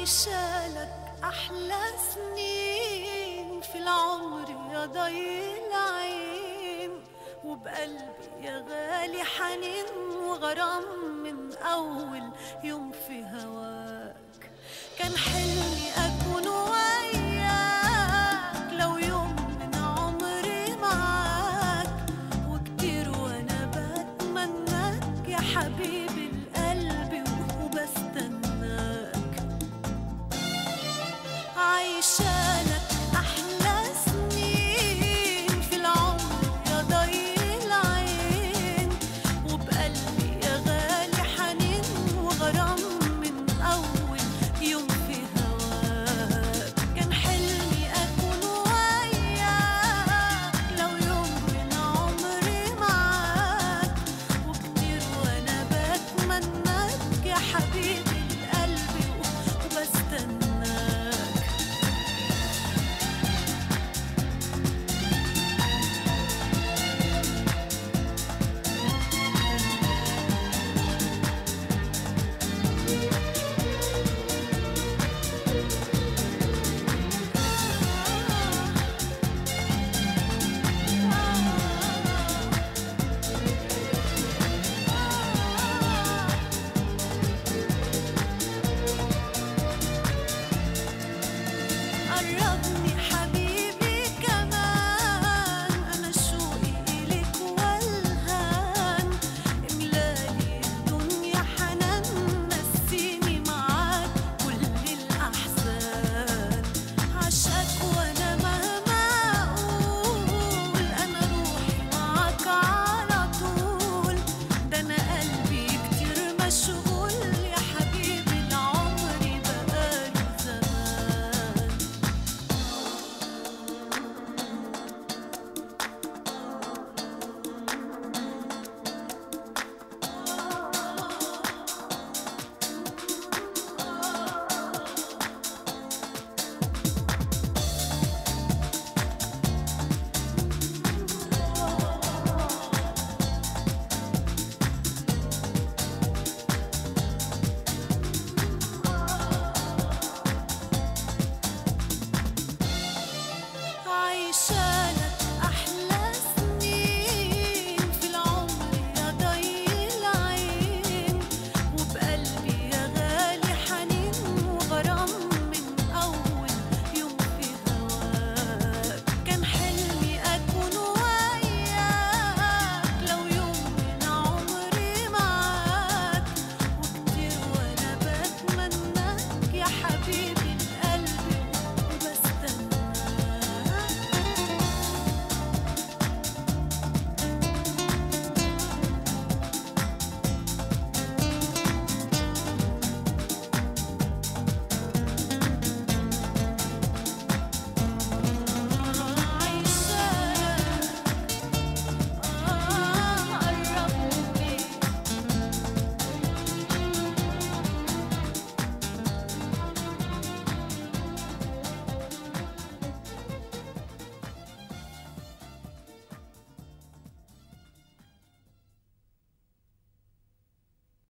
عايشالك أحلى سنين في العمر يا ضي العين، وبقلبي يا غالي حنين وغرام من أول يوم في هواك. كان حلمي أكون وياك لو يوم من عمري معاك، وكتير وأنا بتمناك يا حبيبي القلب وبستناك. عايشالك أحلى سنين في العمر يا ضي العين، وبقلبي يا غالي حنين وغرام من أول يوم في هواك. كان حلمي أكون وياك لو يوم من عمري معاك، وكتير وأنا بتمناك يا حبيبي القلب وبستناك. قربني